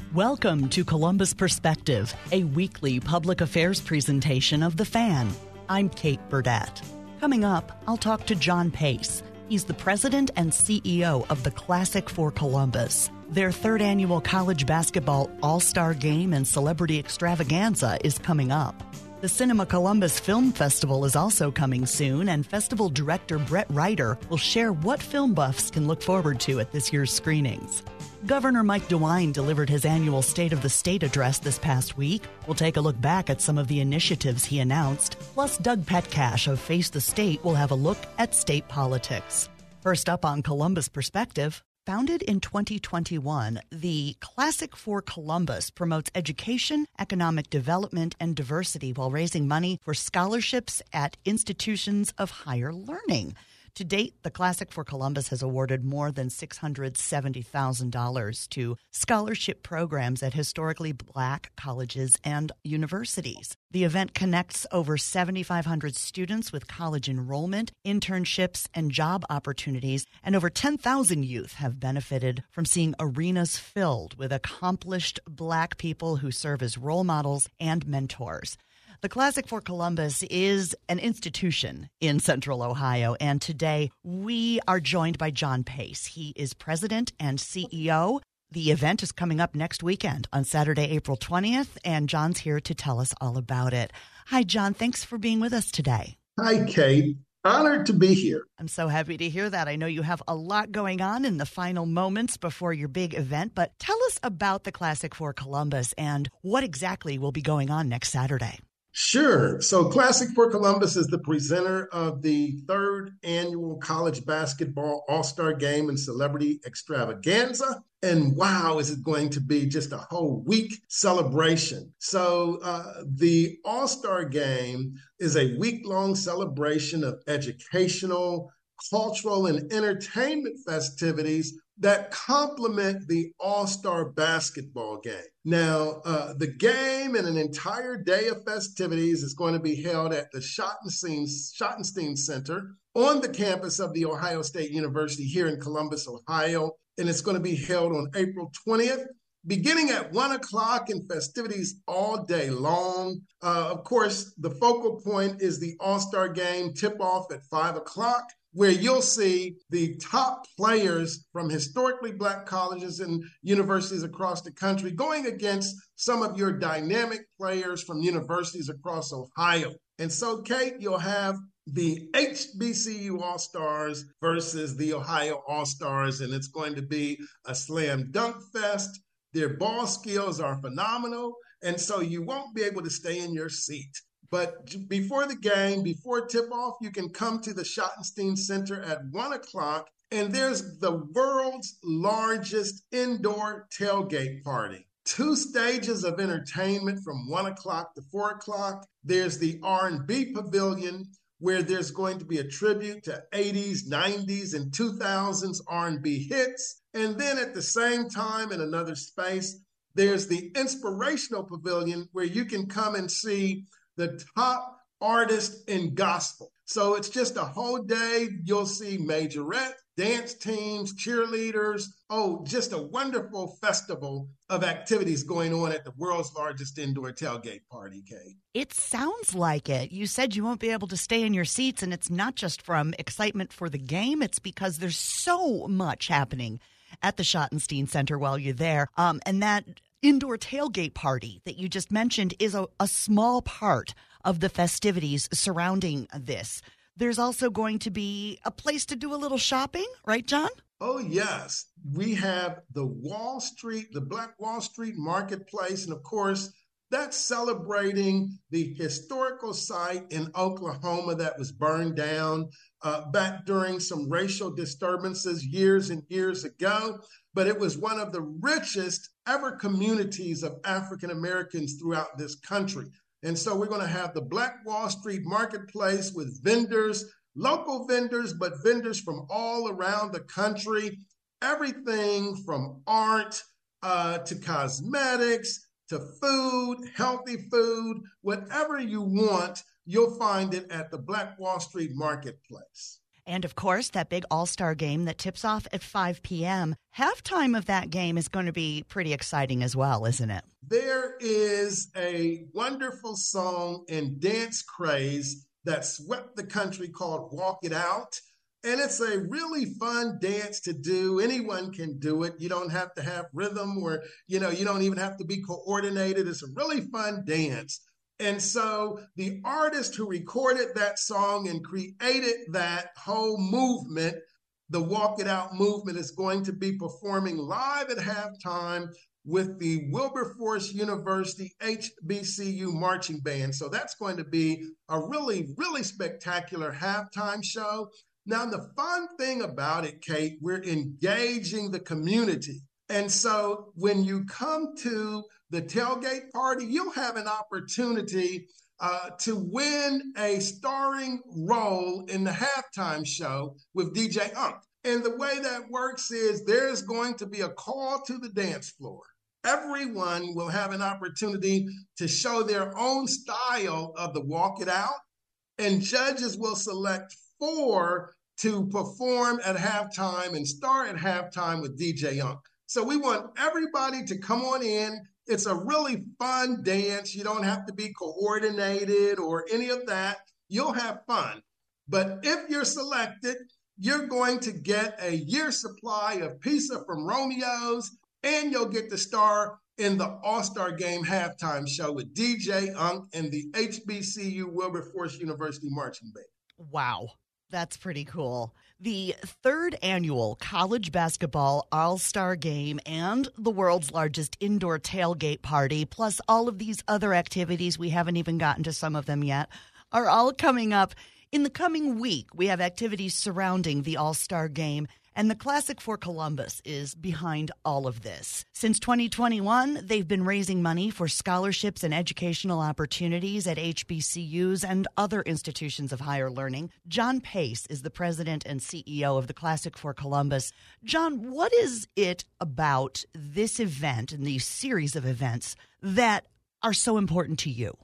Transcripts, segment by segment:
Welcome to Columbus Perspective, a weekly public affairs presentation of The Fan. I'm Kate Burdett. Coming up, I'll talk to John Pace. He's the president and CEO of the Classic for Columbus. Their third annual college basketball all-star game and celebrity extravaganza is coming up. The Cinema Columbus Film Festival is also coming soon, and festival director Brett Ryder will share what film buffs can look forward to at this year's screenings. Governor Mike DeWine delivered his annual State of the State address this past week. We'll take a look back at some of the initiatives he announced. Plus, Doug Petcash of Face the State will have a look at state politics. First up on Columbus Perspective. Founded in 2021, the Classic for Columbus promotes education, economic development, and diversity while raising money for scholarships at institutions of higher learning. To date, the Classic for Columbus has awarded more than $670,000 to scholarship programs at historically Black colleges and universities. The event connects over 7,500 students with college enrollment, internships, and job opportunities, and over 10,000 youth have benefited from seeing arenas filled with accomplished Black people who serve as role models and mentors. The Classic for Columbus is an institution in Central Ohio, and today we are joined by John Pace. He is president and CEO. The event is coming up next weekend on Saturday, April 20th, and John's here to tell us all about it. Hi, John. Thanks for being with us today. Hi, Kate. Honored to be here. I'm so happy to hear that. I know you have a lot going on in the final moments before your big event, but tell us about the Classic for Columbus and what exactly will be going on next Saturday. Sure. So Classic for Columbus is the presenter of the third annual college basketball all-star game and celebrity extravaganza. And wow, is it going to be just a whole week celebration. So the all-star game is a week-long celebration of educational, cultural, and entertainment festivities that complement the all-star basketball game. Now, the game and an entire day of festivities is going to be held at the Schottenstein Center on the campus of The Ohio State University here in Columbus, Ohio. And it's going to be held on April 20th, beginning at 1 o'clock and festivities all day long. Of course, the focal point is the all-star game tip-off at 5 o'clock. Where you'll see the top players from historically Black colleges and universities across the country going against some of your dynamic players from universities across Ohio. And so, Kate, you'll have the HBCU All-Stars versus the Ohio All-Stars, and it's going to be a slam dunk fest. Their ball skills are phenomenal, and so you won't be able to stay in your seat. But before the game, before tip-off, you can come to the Schottenstein Center at 1 o'clock, and there's the world's largest indoor tailgate party. 2 stages of entertainment from 1 o'clock to 4 o'clock. There's the R&B Pavilion, where there's going to be a tribute to 80s, 90s, and 2000s R&B hits. And then at the same time, in another space, there's the Inspirational Pavilion, where you can come and see the top artists in gospel. So it's just a whole day. You'll see majorette, dance teams, cheerleaders. Oh, just a wonderful festival of activities going on at the world's largest indoor tailgate party, Kate. It sounds like it. You said you won't be able to stay in your seats, and it's not just from excitement for the game. It's because there's so much happening at the Schottenstein Center while you're there. And that indoor tailgate party that you just mentioned is a small part of the festivities surrounding this. There's also going to be a place to do a little shopping, right, John? Oh, yes. We have the Black Wall Street Marketplace, and of course, that's celebrating the historical site in Oklahoma that was burned down back during some racial disturbances years and years ago. But it was one of the richest ever communities of African Americans throughout this country. And so we're going to have the Black Wall Street Marketplace with vendors, local vendors, but vendors from all around the country, everything from art to cosmetics, to food, healthy food, whatever you want, you'll find it at the Black Wall Street Marketplace. And of course, that big all-star game that tips off at 5 p.m. Halftime of that game is going to be pretty exciting as well, isn't it? There is a wonderful song and dance craze that swept the country called Walk It Out. And it's a really fun dance to do. Anyone can do it. You don't have to have rhythm or, you don't even have to be coordinated. It's a really fun dance. And so the artist who recorded that song and created that whole movement, the Walk It Out movement, is going to be performing live at halftime with the Wilberforce University HBCU Marching Band. So that's going to be a really, really spectacular halftime show. Now, the fun thing about it, Kate, we're engaging the community. And so when you come to the tailgate party, you'll have an opportunity to win a starring role in the halftime show with DJ Unk. And the way that works is there's going to be a call to the dance floor. Everyone will have an opportunity to show their own style of the Walk It Out, and judges will select 4 to perform at halftime and star at halftime with DJ Unk. So we want everybody to come on in. It's a really fun dance. You don't have to be coordinated or any of that. You'll have fun. But if you're selected, you're going to get a year's supply of pizza from Romeo's, and you'll get to star in the All-Star Game halftime show with DJ Unk and the HBCU Wilberforce University Marching Band. Wow. That's pretty cool. The 3rd annual College Basketball All-Star Game and the world's largest indoor tailgate party, plus all of these other activities, we haven't even gotten to some of them yet, are all coming up. In the coming week, we have activities surrounding the All-Star Game, and the Classic for Columbus is behind all of this. Since 2021, they've been raising money for scholarships and educational opportunities at HBCUs and other institutions of higher learning. John Pace is the president and CEO of the Classic for Columbus. John, what is it about this event and these series of events that are so important to you?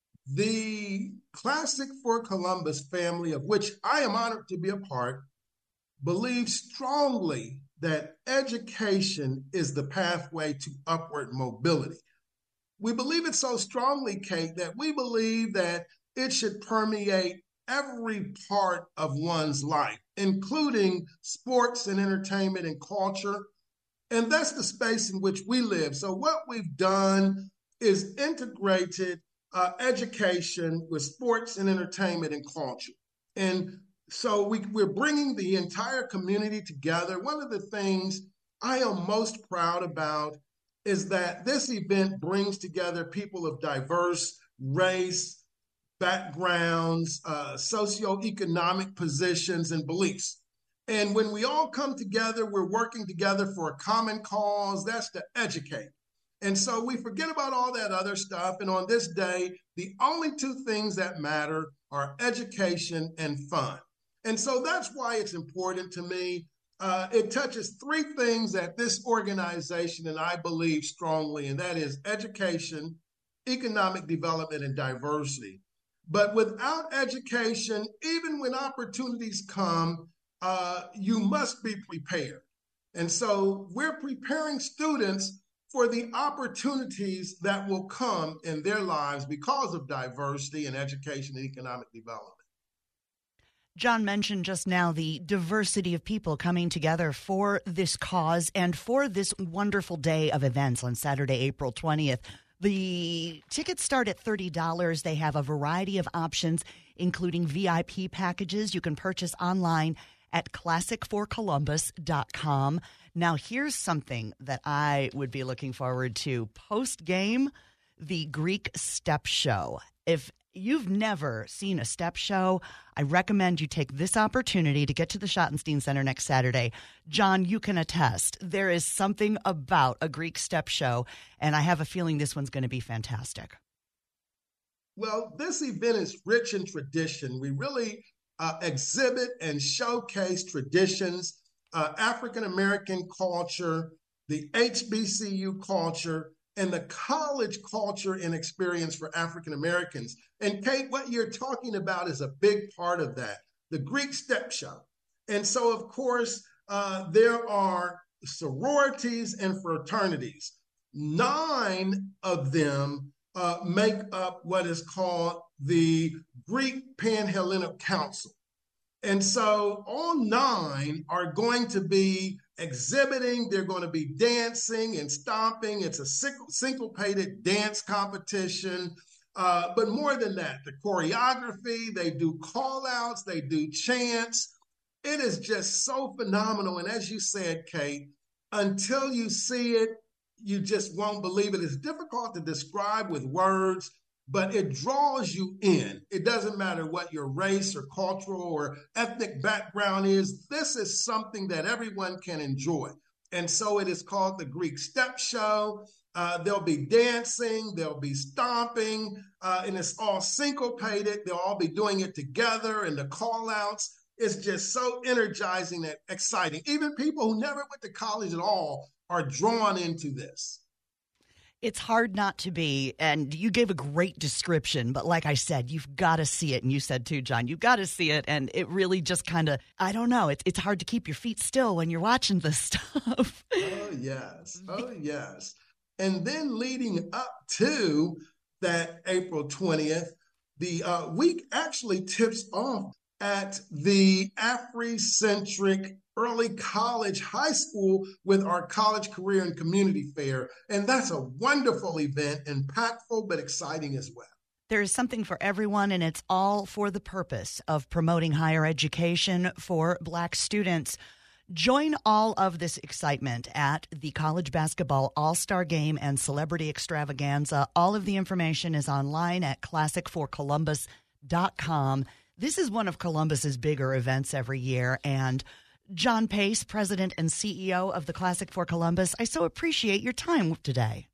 The Classic for Columbus family, of which I am honored to be a part, believes strongly that education is the pathway to upward mobility. We believe it so strongly, Kate, that we believe that it should permeate every part of one's life, including sports and entertainment and culture. And that's the space in which we live. So what we've done is integrated education with sports and entertainment and culture. And so we're bringing the entire community together. One of the things I am most proud about is that this event brings together people of diverse race, backgrounds, socioeconomic positions, and beliefs. And when we all come together, we're working together for a common cause. That's to educate. And so we forget about all that other stuff. And on this day, the only 2 things that matter are education and fun. And so that's why it's important to me. It touches 3 things that this organization and I believe strongly, and that is education, economic development, and diversity. But without education, even when opportunities come, you must be prepared. And so we're preparing students for the opportunities that will come in their lives because of diversity and education and economic development. John mentioned just now the diversity of people coming together for this cause and for this wonderful day of events on Saturday, April 20th. The tickets start at $30. They have a variety of options, including VIP packages you can purchase online at classicforcolumbus.com. Now, here's something that I would be looking forward to. Post-game, the Greek Step Show. If you've never seen a step show, I recommend you take this opportunity to get to the Schottenstein Center next Saturday. John, you can attest. There is something about a Greek step show, and I have a feeling this one's going to be fantastic. Well, this event is rich in tradition. We really exhibit and showcase traditions, African-American culture, the HBCU culture, and the college culture and experience for African Americans. And Kate, what you're talking about is a big part of that. The Greek Step Show And so, of course, there are sororities and fraternities. 9 of them make up what is called the Greek Panhellenic Council. And so all 9 are going to be exhibiting, they're going to be dancing and stomping. It's a syncopated dance competition. But more than that, the choreography, they do call outs, they do chants. It is just so phenomenal. And as you said, Kate, until you see it, you just won't believe it. It's difficult to describe with words, but it draws you in. It doesn't matter what your race or cultural or ethnic background is. This is something that everyone can enjoy. And so it is called the Greek Step Show. They'll be dancing, they'll be stomping, and it's all syncopated. They'll all be doing it together, and the call outs. It's just so energizing and exciting. Even people who never went to college at all are drawn into this. It's hard not to be, and you gave a great description, but like I said, you've got to see it, and you said too, John, you've got to see it, and it really just kind of, I don't know, it's hard to keep your feet still when you're watching this stuff. Oh, yes. Oh, yes. And then leading up to that April 20th, the week actually tips off at the Afrocentric Early College High School with our College Career and Community Fair. And that's a wonderful event, impactful, but exciting as well. There is something for everyone, and it's all for the purpose of promoting higher education for Black students. Join all of this excitement at the College Basketball All-Star Game and Celebrity Extravaganza. All of the information is online at classicforcolumbus.com. This is one of Columbus's bigger events every year, and John Pace, President and CEO of the Classic for Columbus, I so appreciate your time today.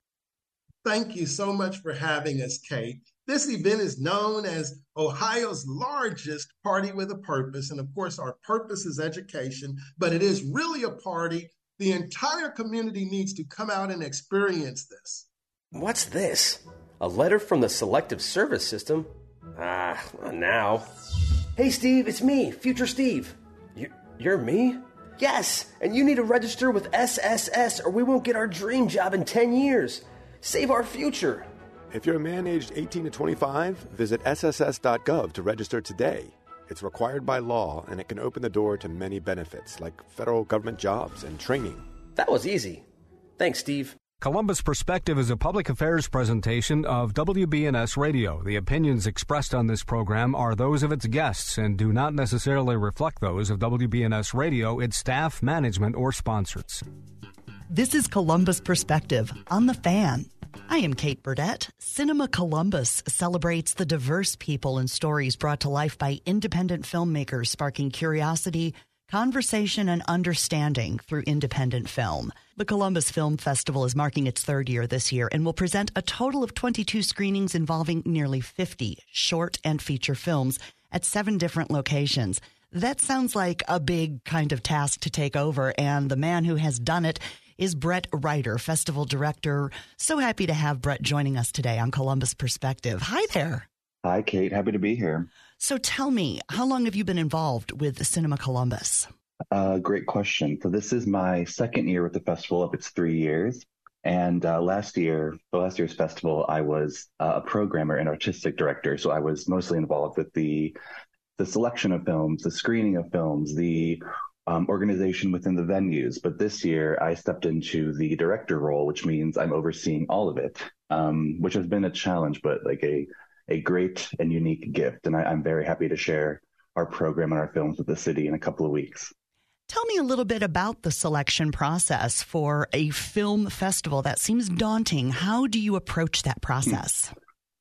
Thank you so much for having us, Kate. This event is known as Ohio's largest party with a purpose, and of course, our purpose is education, but it is really a party. The entire community needs to come out and experience this. What's this? A letter from the Selective Service System? Not now. Hey, Steve, it's me, Future Steve. You're me? Yes, and you need to register with SSS or we won't get our dream job in 10 years. Save our future. If you're a man aged 18 to 25, visit sss.gov to register today. It's required by law, and it can open the door to many benefits, like federal government jobs and training. That was easy. Thanks, Steve. Columbus Perspective is a public affairs presentation of WBNS Radio. The opinions expressed on this program are those of its guests and do not necessarily reflect those of WBNS Radio, its staff, management, or sponsors. This is Columbus Perspective on The Fan. I am Kate Burdett. Cinema Columbus celebrates the diverse people and stories brought to life by independent filmmakers, sparking curiosity, conversation, and understanding through independent film. The Columbus Film Festival is marking its 3rd year this year and will present a total of 22 screenings involving nearly 50 short and feature films at 7 different locations. That sounds like a big kind of task to take over, and the man who has done it is Brett Ryder, Festival Director. So happy to have Brett joining us today on Columbus Perspective. Hi there. Hi, Kate. Happy to be here. So tell me, how long have you been involved with Cinema Columbus? Great question. So this is my 2nd year with the festival of its 3 years. And last year's festival, I was a programmer and artistic director. So I was mostly involved with the selection of films, the screening of films, the organization within the venues. But this year I stepped into the director role, which means I'm overseeing all of it, which has been a challenge, but like a great and unique gift. And I'm very happy to share our program and our films with the city in a couple of weeks. Tell me a little bit about the selection process for a film festival. That seems daunting. How do you approach that process?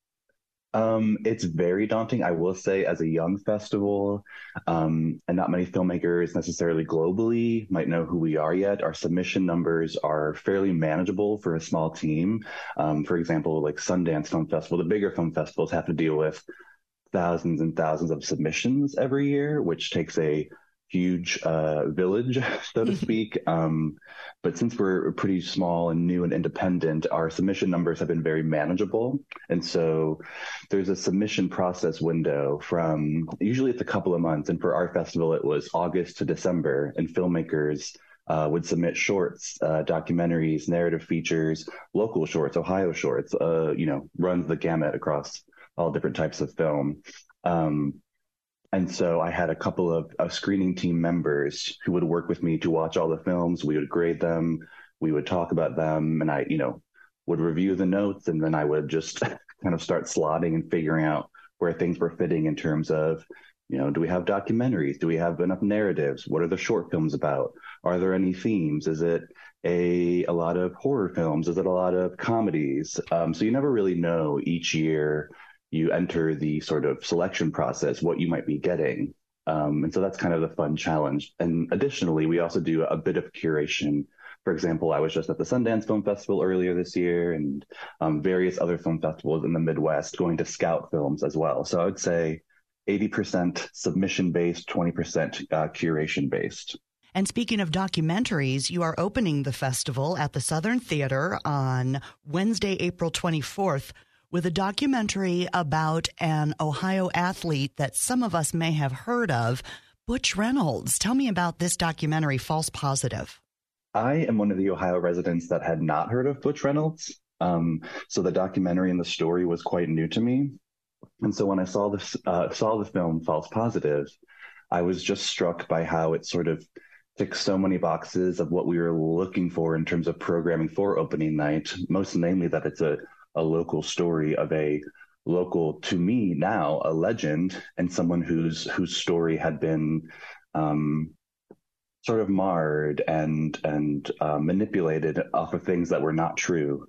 It's very daunting, I will say, as a young festival, and not many filmmakers necessarily globally might know who we are yet. Our submission numbers are fairly manageable for a small team. For example, like Sundance Film Festival, the bigger film festivals have to deal with thousands and thousands of submissions every year, which takes a huge village, so to speak. But since we're pretty small and new and independent, our submission numbers have been very manageable. And so there's a submission process window from usually it's a couple of months. And for our festival, it was August to December, and filmmakers would submit shorts, documentaries, narrative features, local shorts, Ohio shorts, runs the gamut across all different types of film. And so I had a couple of screening team members who would work with me to watch all the films. We would grade them, we would talk about them, and I, would review the notes, and then I would just kind of start slotting and figuring out where things were fitting in terms of, do we have documentaries? Do we have enough narratives? What are the short films about? Are there any themes? Is it a lot of horror films? Is it a lot of comedies? So you never really know each year you enter the sort of selection process, what you might be getting. And so that's kind of the fun challenge. And additionally, we also do a bit of curation. For example, I was just at the Sundance Film Festival earlier this year, and various other film festivals in the Midwest, going to scout films as well. So I would say 80% submission-based, 20% curation-based. And speaking of documentaries, you are opening the festival at the Southern Theater on Wednesday, April 24th, with a documentary about an Ohio athlete that some of us may have heard of, Butch Reynolds. Tell me about this documentary, False Positive. I am one of the Ohio residents that had not heard of Butch Reynolds. So the documentary and the story was quite new to me. And so when I saw the film False Positive, I was just struck by how it sort of ticks so many boxes of what we were looking for in terms of programming for opening night, most namely that it's a local story of a local, to me now, a legend, and someone whose story had been sort of marred and manipulated off of things that were not true.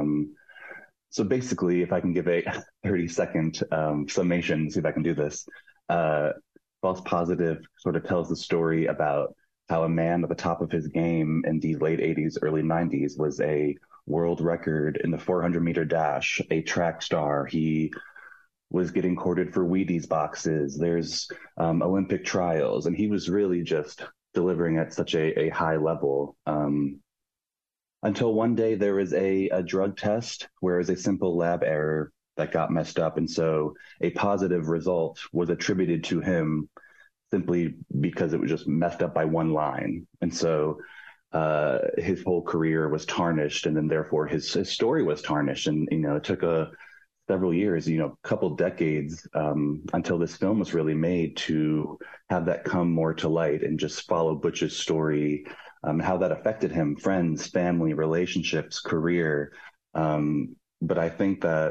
So basically, if I can give a 30-second summation, see if I can do this, False Positive sort of tells the story about how a man at the top of his game in the late 80s, early 90s was a world record in the 400-meter dash, a track star. He was getting courted for Wheaties boxes. There's Olympic trials, and he was really just delivering at such a high level. Until one day there was a drug test where it was a simple lab error that got messed up, and so a positive result was attributed to him simply because it was just messed up by one line. And so his whole career was tarnished, and then therefore his story was tarnished. And, it took several years, a couple decades until this film was really made to have that come more to light and just follow Butch's story, how that affected him, friends, family, relationships, career. But I think that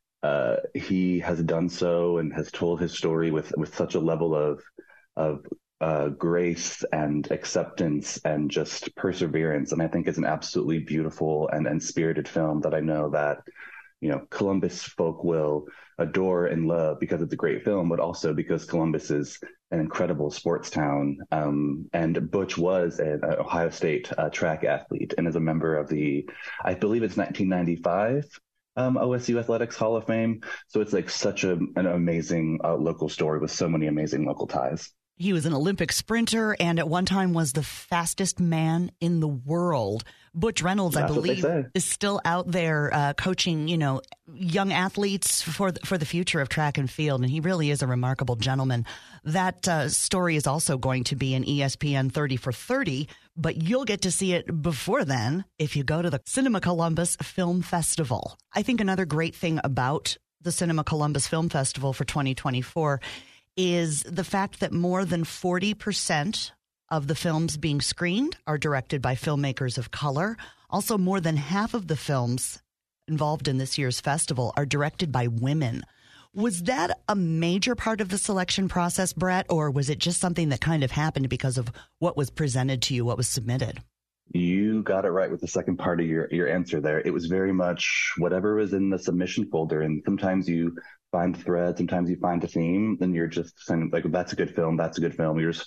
he has done so and has told his story with such a level of grace and acceptance and just perseverance. And I think it's an absolutely beautiful and spirited film that I know that, Columbus folk will adore and love because it's a great film, but also because Columbus is an incredible sports town. And Butch was an Ohio State track athlete and is a member of I believe it's 1995 OSU Athletics Hall of Fame. So it's like such an amazing local story with so many amazing local ties. He was an Olympic sprinter and at one time was the fastest man in the world. Butch Reynolds, I believe, is still out there coaching, young athletes for the future of track and field. And he really is a remarkable gentleman. That story is also going to be in ESPN 30 for 30, but you'll get to see it before then if you go to the Cinema Columbus Film Festival. I think another great thing about the Cinema Columbus Film Festival for 2024 is the fact that more than 40% of the films being screened are directed by filmmakers of color. Also, more than half of the films involved in this year's festival are directed by women. Was that a major part of the selection process, Brett, or was it just something that kind of happened because of what was presented to you, what was submitted? You got it right with the second part of your answer there. It was very much whatever was in the submission folder. And sometimes you find a thread, sometimes you find a theme, and you're just saying, like, that's a good film, that's a good film. You're just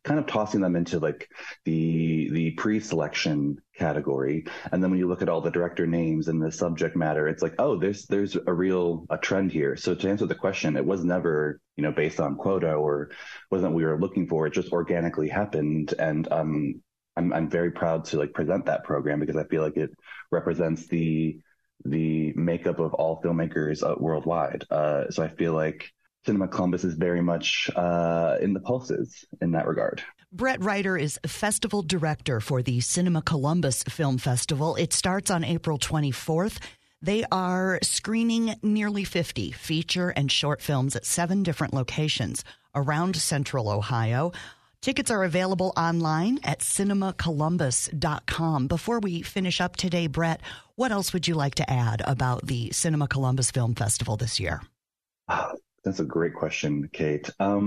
kind of tossing them into like the pre-selection category. And then when you look at all the director names and the subject matter, it's like, oh, there's a trend here. So to answer the question, it was never, based on quota or wasn't we were looking for. It just organically happened. And I'm very proud to like present that program because I feel like it represents the makeup of all filmmakers worldwide. So I feel like Cinema Columbus is very much in the pulses in that regard. Brett Ryder is festival director for the Cinema Columbus Film Festival. It starts on April 24th. They are screening nearly 50 feature and short films at 7 different locations around Central Ohio. Tickets are available online at cinemacolumbus.com. Before we finish up today, Brett, what else would you like to add about the Cinema Columbus Film Festival this year? That's a great question, Kate.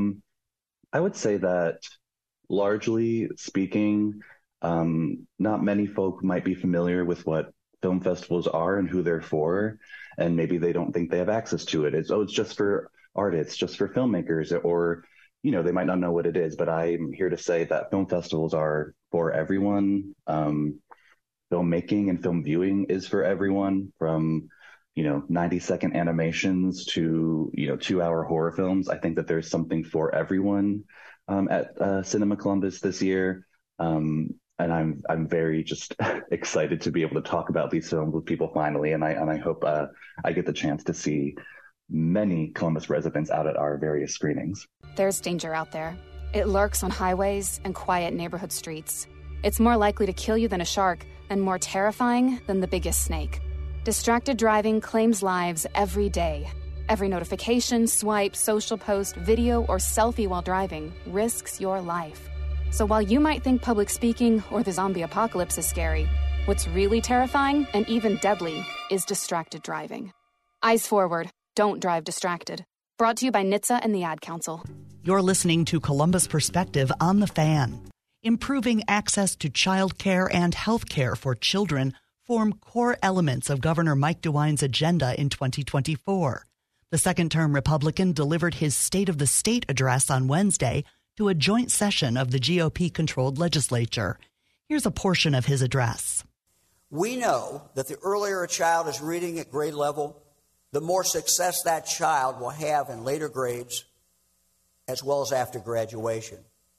I would say that largely speaking, not many folk might be familiar with what film festivals are and who they're for, and maybe they don't think they have access to it. It's just for artists, just for filmmakers, or they might not know what it is. But I'm here to say that film festivals are for everyone. Filmmaking and film viewing is for everyone, from 90-second animations to 2-hour horror films. I think that there's something for everyone at Cinema Columbus this year. And I'm very just excited to be able to talk about these films with people finally. And I hope I get the chance to see many Columbus residents out at our various screenings. There's danger out there. It lurks on highways and quiet neighborhood streets. It's more likely to kill you than a shark and more terrifying than the biggest snake. Distracted driving claims lives every day. Every notification, swipe, social post, video, or selfie while driving risks your life. So while you might think public speaking or the zombie apocalypse is scary, what's really terrifying and even deadly is distracted driving. Eyes forward. Don't drive distracted. Brought to you by NHTSA and the Ad Council. You're listening to Columbus Perspective on The Fan. Improving access to child care and health care for children form core elements of Governor Mike DeWine's agenda in 2024. The second-term Republican delivered his State of the State address on Wednesday to a joint session of the GOP-controlled legislature. Here's a portion of his address. We know that the earlier a child is reading at grade level, the more success that child will have in later grades, as well as after graduation.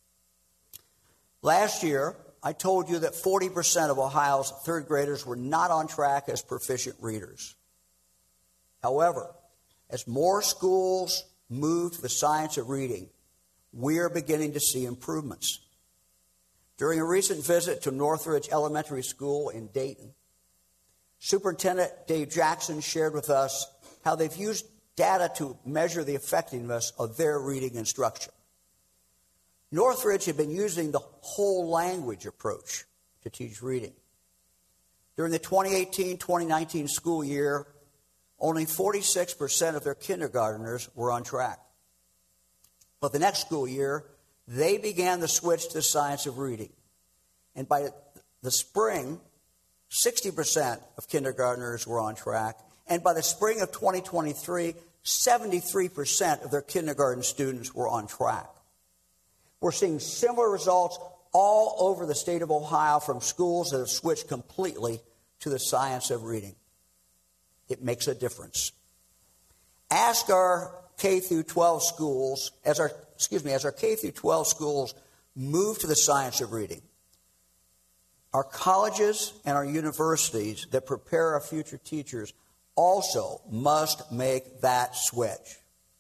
Last year, I told you that 40% of Ohio's third graders were not on track as proficient readers. However, as more schools move to the science of reading, we are beginning to see improvements. During a recent visit to Northridge Elementary School in Dayton, Superintendent Dave Jackson shared with us how they've used data to measure the effectiveness of their reading instruction. Northridge had been using the whole language approach to teach reading. During the 2018-2019 school year, only 46% of their kindergartners were on track. But the next school year, they began the switch to the science of reading. And by the spring, 60% of kindergartners were on track. And by the spring of 2023, 73% of their kindergarten students were on track. We're seeing similar results all over the state of Ohio from schools that have switched completely to the science of reading. It makes a difference. Ask our K through 12 schools, as our K through 12 schools move to the science of reading. Our colleges and our universities that prepare our future teachers also must make that switch.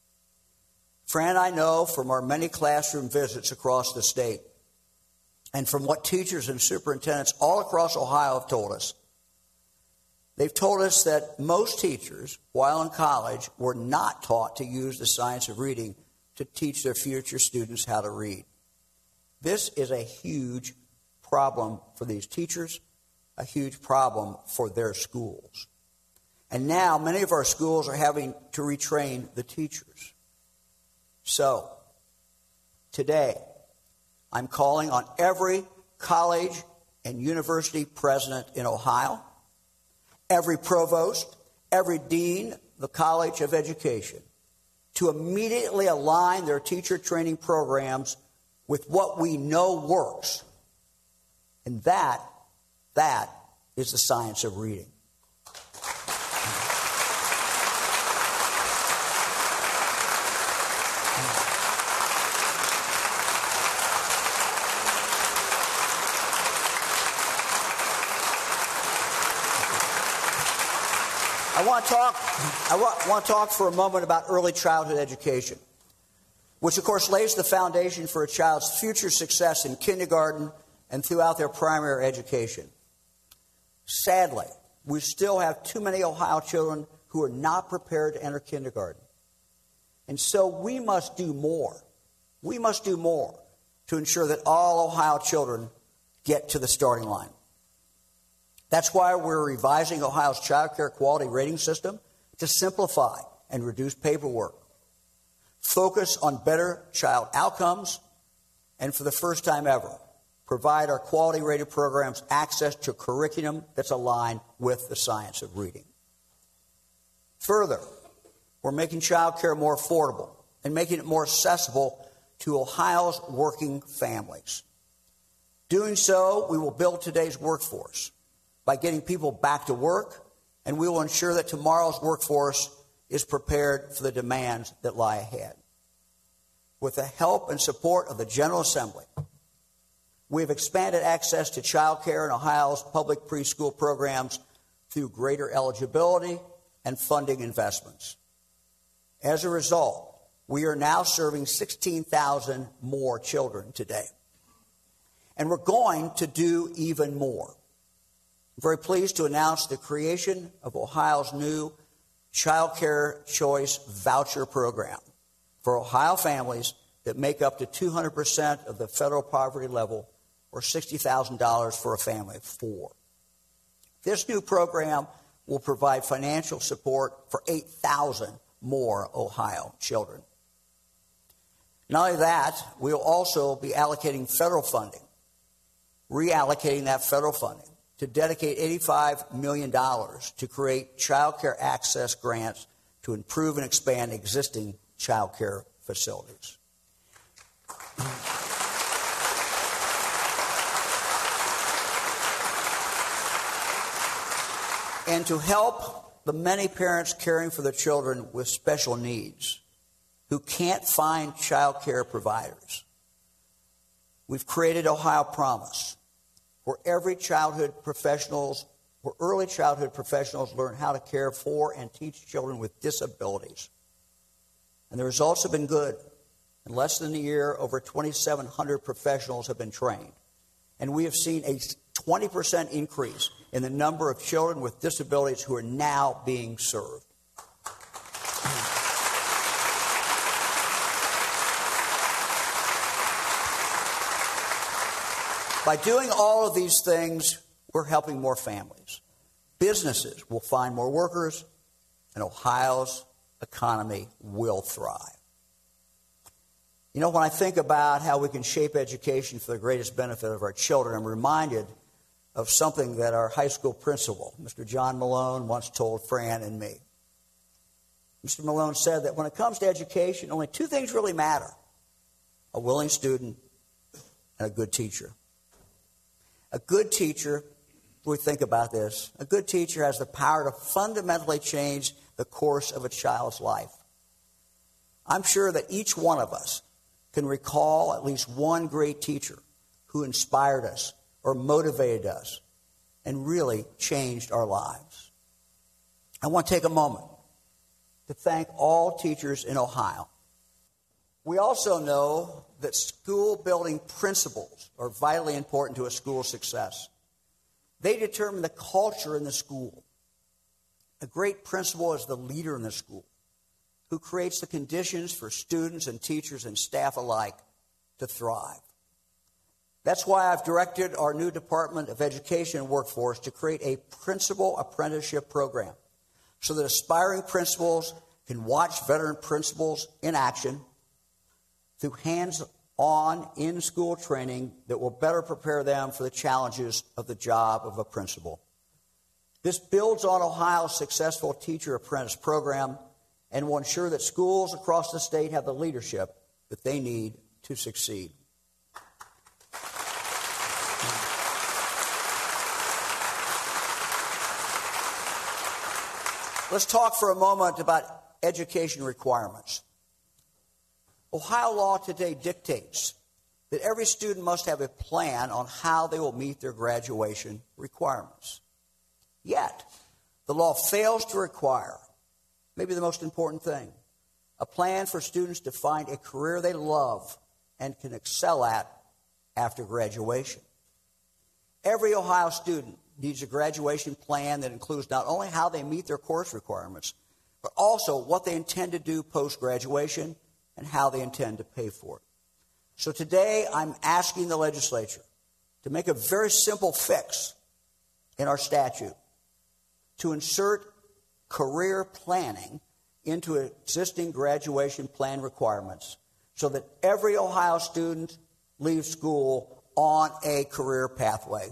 Fran and I know from our many classroom visits across the state and from what teachers and superintendents all across Ohio have told us. They've told us that most teachers, while in college, were not taught to use the science of reading to teach their future students how to read. This is a huge problem for these teachers, a huge problem for their schools. And now many of our schools are having to retrain the teachers. So, today, I'm calling on every college and university president in Ohio, every provost, every dean of the College of Education, to immediately align their teacher training programs with what we know works. And that is the science of reading. I want to talk for a moment about early childhood education, which of course lays the foundation for a child's future success in kindergarten and throughout their primary education. Sadly, we still have too many Ohio children who are not prepared to enter kindergarten. And so we must do more. We must do more to ensure that all Ohio children get to the starting line. That's why we're revising Ohio's child care quality rating system to simplify and reduce paperwork, focus on better child outcomes, and for the first time ever, provide our quality rated programs access to curriculum that's aligned with the science of reading. Further, we're making child care more affordable and making it more accessible to Ohio's working families. Doing so, we will build today's workforce by getting people back to work, and we will ensure that tomorrow's workforce is prepared for the demands that lie ahead. With the help and support of the General Assembly, we have expanded access to child care in Ohio's public preschool programs through greater eligibility and funding investments. As a result, we are now serving 16,000 more children today. And we're going to do even more. I'm very pleased to announce the creation of Ohio's new Child Care Choice Voucher Program for Ohio families that make up to 200% of the federal poverty level, or $60,000 for a family of four. This new program will provide financial support for 8,000 more Ohio children. Not only that, we will also be allocating federal funding, reallocating that federal funding to dedicate $85 million to create child care access grants to improve and expand existing child care facilities. And to help the many parents caring for their children with special needs who can't find child care providers, we've created Ohio Promise, where early childhood professionals learn how to care for and teach children with disabilities. And the results have been good. In less than a year, over 2,700 professionals have been trained. And we have seen a 20% increase in the number of children with disabilities who are now being served. By doing all of these things, we're helping more families. Businesses will find more workers, and Ohio's economy will thrive. You know, when I think about how we can shape education for the greatest benefit of our children, I'm reminded of something that our high school principal, Mr. John Malone, once told Fran and me. Mr. Malone said that when it comes to education, only two things really matter: a willing student and a good teacher. A good teacher, when we think about this, a good teacher has the power to fundamentally change the course of a child's life. I'm sure that each one of us can recall at least one great teacher who inspired us or motivated us and really changed our lives. I want to take a moment to thank all teachers in Ohio. We also know that school building principles are vitally important to a school's success. They determine the culture in the school. A great principal is the leader in the school who creates the conditions for students and teachers and staff alike to thrive. That's why I've directed our new Department of Education and Workforce to create a principal apprenticeship program so that aspiring principals can watch veteran principals in action through hands-on in-school training that will better prepare them for the challenges of the job of a principal. This builds on Ohio's successful teacher apprentice program and will ensure that schools across the state have the leadership that they need to succeed. Let's talk for a moment about education requirements. Ohio law today dictates that every student must have a plan on how they will meet their graduation requirements. Yet, the law fails to require, maybe the most important thing, a plan for students to find a career they love and can excel at after graduation. Every Ohio student needs a graduation plan that includes not only how they meet their course requirements, but also what they intend to do post-graduation and how they intend to pay for it. So today, I'm asking the legislature to make a very simple fix in our statute to insert career planning into existing graduation plan requirements so that every Ohio student leaves school on a career pathway.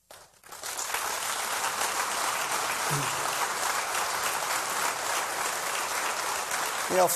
You know,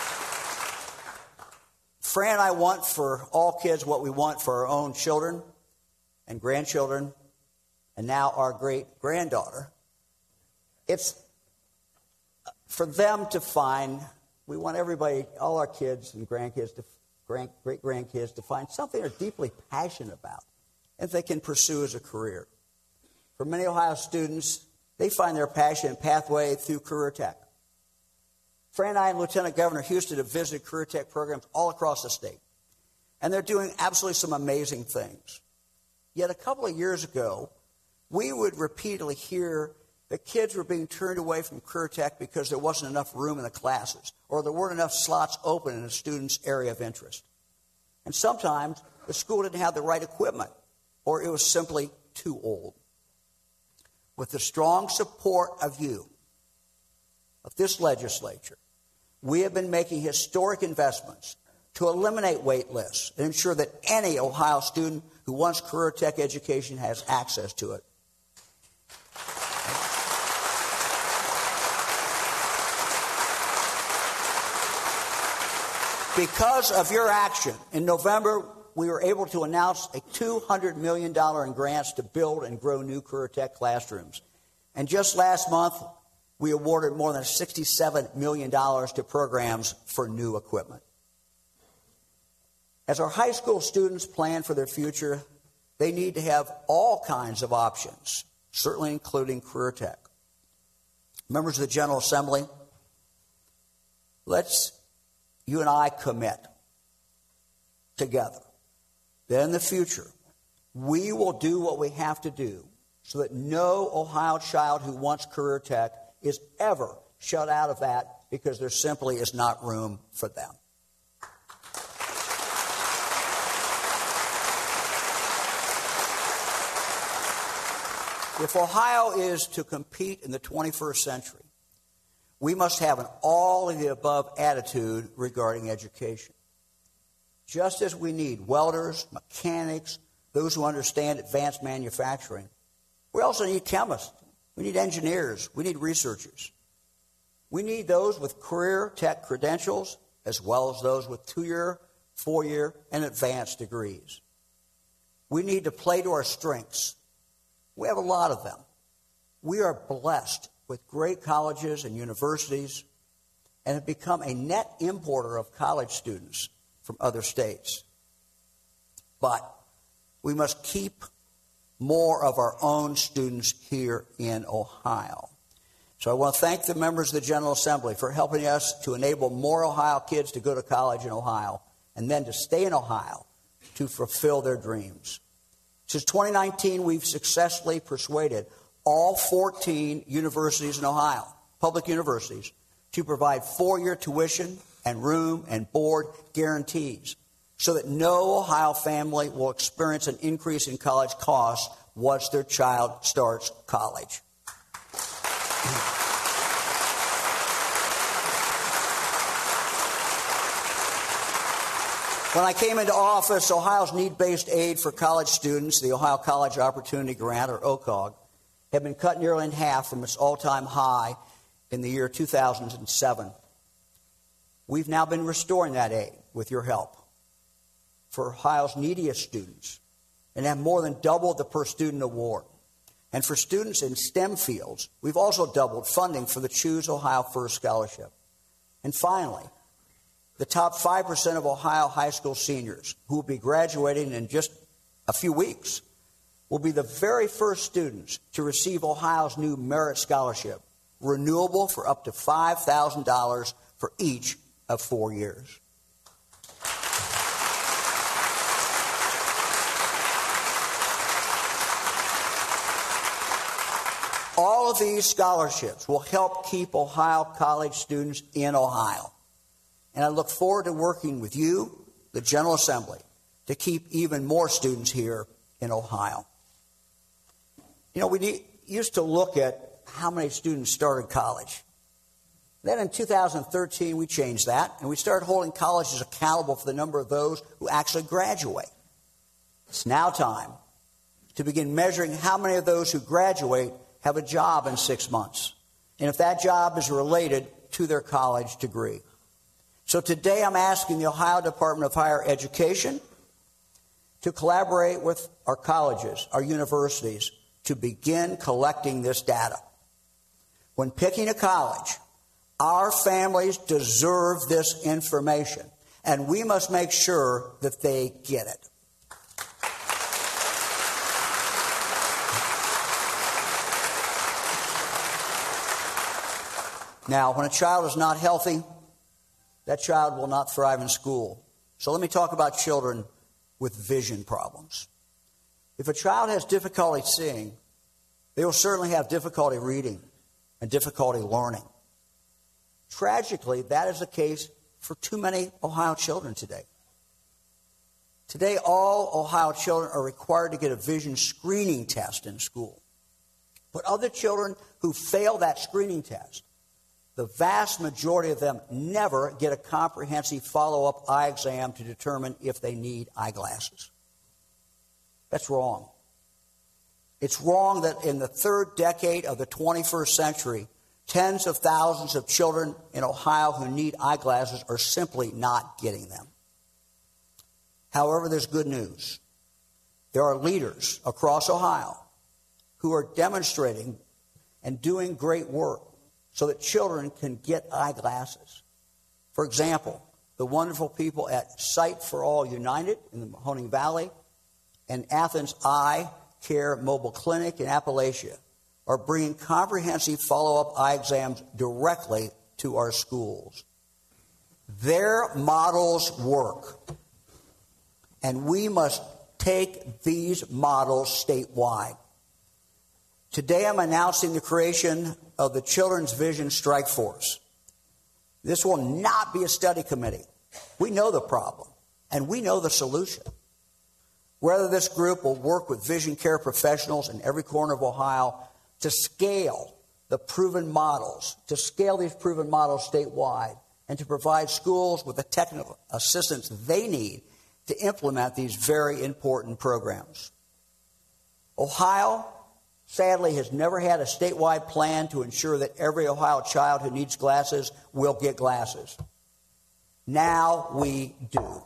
Fran and I want for all kids what we want for our own children and grandchildren, and now our great-granddaughter. It's for them to find, we want everybody, all our kids and grandkids, great-grandkids, to find something they're deeply passionate about and they can pursue as a career. For many Ohio students, they find their passion and pathway through Career Tech. Fran and I and Lieutenant Governor Houston have visited Career Tech programs all across the state, and they're doing absolutely some amazing things. Yet a couple of years ago, we would repeatedly hear that kids were being turned away from Career Tech because there wasn't enough room in the classes, or there weren't enough slots open in a student's area of interest. And sometimes the school didn't have the right equipment, or it was simply too old. With the strong support of you, of this legislature, we have been making historic investments to eliminate wait lists and ensure that any Ohio student who wants Career Tech education has access to it. Because of your action, in November, we were able to announce a $200 million in grants to build and grow new Career Tech classrooms. And just last month, we awarded more than $67 million to programs for new equipment. As our high school students plan for their future, they need to have all kinds of options, certainly including Career Tech. Members of the General Assembly, you and I commit together that in the future, we will do what we have to do so that no Ohio child who wants Career Tech is ever shut out of that because there simply is not room for them. If Ohio is to compete in the 21st century, we must have an all-of-the-above attitude regarding education. Just as we need welders, mechanics, those who understand advanced manufacturing, we also need chemists. We need engineers. We need researchers. We need those with Career Tech credentials as well as those with 2-year, 4-year, and advanced degrees. We need to play to our strengths. We have a lot of them. We are blessed with great colleges and universities and have become a net importer of college students from other states. But we must keep more of our own students here in Ohio. So I want to thank the members of the General Assembly for helping us to enable more Ohio kids to go to college in Ohio and then to stay in Ohio to fulfill their dreams. Since 2019, we've successfully persuaded all 14 universities in Ohio, public universities, to provide 4-year tuition and room and board guarantees so that no Ohio family will experience an increase in college costs once their child starts college. When I came into office, Ohio's need-based aid for college students, the Ohio College Opportunity Grant, or OCOG, had been cut nearly in half from its all-time high in the year 2007. We've now been restoring that aid with your help for Ohio's neediest students and have more than doubled the per-student award. And for students in STEM fields, we've also doubled funding for the Choose Ohio First Scholarship. And finally, the top 5% of Ohio high school seniors who will be graduating in just a few weeks will be the very first students to receive Ohio's new Merit Scholarship, renewable for up to $5,000 for each of 4 years. All of these scholarships will help keep Ohio college students in Ohio. And I look forward to working with you, the General Assembly, to keep even more students here in Ohio. You know, we used to look at how many students started college. Then in 2013, we changed that, and we started holding colleges accountable for the number of those who actually graduate. It's now time to begin measuring how many of those who graduate have a job in 6 months, and if that job is related to their college degree. So today I'm asking the Ohio Department of Higher Education to collaborate with our colleges, our universities, to begin collecting this data. When picking a college, our families deserve this information, and we must make sure that they get it. Now, when a child is not healthy, that child will not thrive in school. So let me talk about children with vision problems. If a child has difficulty seeing, they will certainly have difficulty reading and difficulty learning. Tragically, that is the case for too many Ohio children today. Today, all Ohio children are required to get a vision screening test in school. But other children who fail that screening test, the vast majority of them never get a comprehensive follow-up eye exam to determine if they need eyeglasses. That's wrong. It's wrong that in the third decade of the 21st century, tens of thousands of children in Ohio who need eyeglasses are simply not getting them. However, there's good news. There are leaders across Ohio who are demonstrating and doing great work so that children can get eyeglasses. For example, the wonderful people at Sight for All United in the Mahoning Valley and Athens Eye Care Mobile Clinic in Appalachia are bringing comprehensive follow-up eye exams directly to our schools. Their models work, and we must take these models statewide. Today I'm announcing the creation of the Children's Vision Strike Force. This will not be a study committee. We know the problem, and we know the solution. Whether this group will work with vision care professionals in every corner of Ohio to scale the proven models, to scale these proven models statewide, and to provide schools with the technical assistance they need to implement these very important programs. Ohio, sadly, has never had a statewide plan to ensure that every Ohio child who needs glasses will get glasses. Now we do.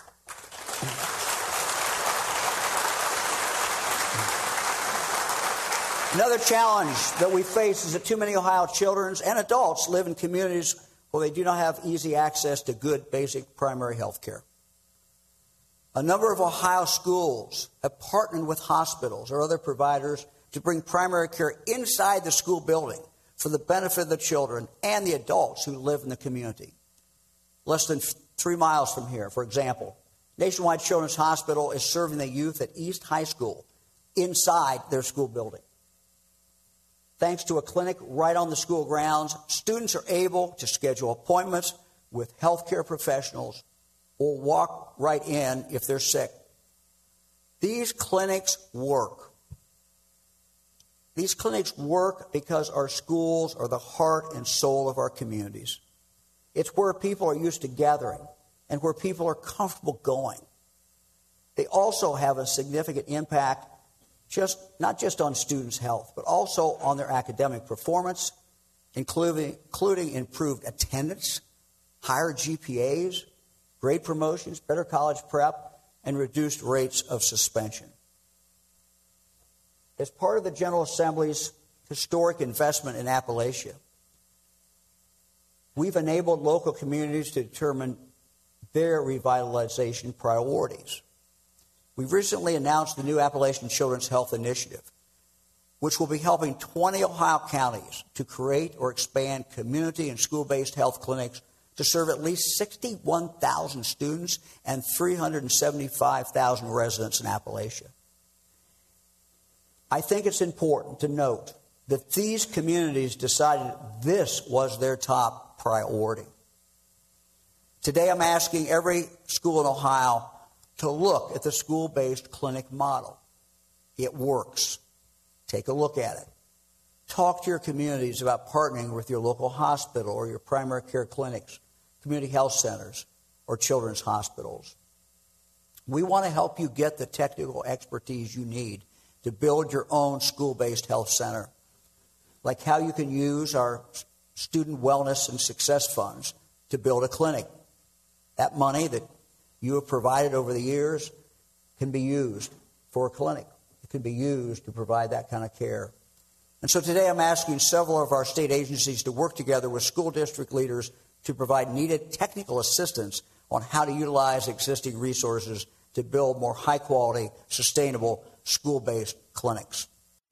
Another challenge that we face is that too many Ohio children and adults live in communities where they do not have easy access to good basic primary health care. A number of Ohio schools have partnered with hospitals or other providers to bring primary care inside the school building for the benefit of the children and the adults who live in the community. Less than 3 miles from here, for example, Nationwide Children's Hospital is serving the youth at East High School inside their school building. Thanks to a clinic right on the school grounds, students are able to schedule appointments with healthcare professionals or walk right in if they're sick. These clinics work. These clinics work because our schools are the heart and soul of our communities. It's where people are used to gathering and where people are comfortable going. They also have a significant impact not just on students' health, but also on their academic performance, including improved attendance, higher GPAs, grade promotions, better college prep, and reduced rates of suspension. as part of the General Assembly's historic investment in Appalachia, we've enabled local communities to determine their revitalization priorities. We've recently announced the new Appalachian Children's Health Initiative, which will be helping 20 Ohio counties to create or expand community and school-based health clinics to serve at least 61,000 students and 375,000 residents in Appalachia. I think it's important to note that these communities decided this was their top priority. Today, I'm asking every school in Ohio to look at the school-based clinic model. It works. Take a look at it. Talk to your communities about partnering with your local hospital or your primary care clinics, community health centers, or children's hospitals. We want to help you get the technical expertise you need to build your own school-based health center, like how you can use our student wellness and success funds to build a clinic. That money that you have provided over the years can be used for a clinic. It can be used to provide that kind of care. And so today I'm asking several of our state agencies to work together with school district leaders to provide needed technical assistance on how to utilize existing resources to build more high-quality, sustainable, school-based clinics.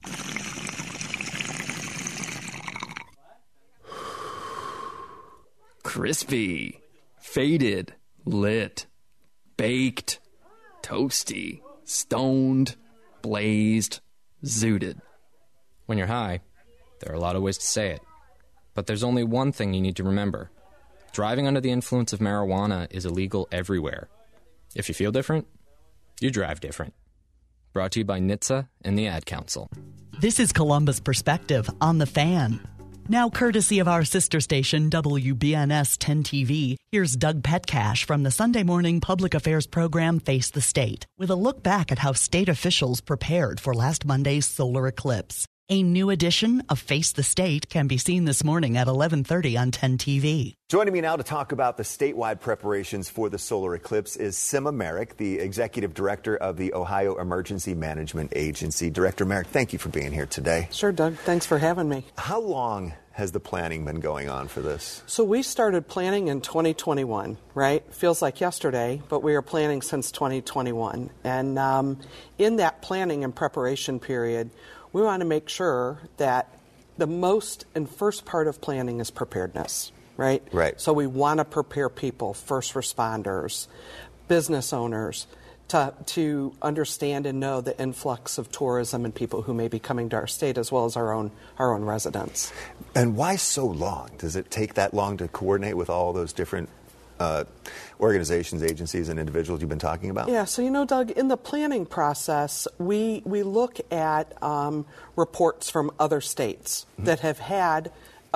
Crispy, faded, lit, baked, toasty, stoned, blazed, zooted. When you're high, there are a lot of ways to say it. But there's only one thing you need to remember. Driving under the influence of marijuana is illegal everywhere. If you feel different, you drive different. Brought to you by NHTSA and the Ad Council. This is Columbus Perspective on The Fan. Now, courtesy of our sister station, WBNS 10 TV, here's Doug Petcash from the Sunday morning public affairs program Face the State, with a look back at how state officials prepared for last Monday's solar eclipse. A new edition of Face the State can be seen this morning at 11:30 on 10 TV. Joining me now to talk about the statewide preparations for the solar eclipse is Sima Merrick, the Executive Director of the Ohio Emergency Management Agency. Director Merrick, thank you for being here today. Sure, Doug. Thanks for having me. How long has the planning been going on for this? So we started planning in 2021, right? Feels like yesterday, but we are planning since 2021. And in that planning and preparation period, we want to make sure that the most and first part of planning is preparedness, right? Right. So we want to prepare people, first responders, business owners, to understand and know the influx of tourism and people who may be coming to our state, as well as our own residents. And why so long? Does it take that long to coordinate with all those different organizations, agencies, and individuals you've been talking about? Yeah, so Doug, in the planning process, we look at reports from other states that have had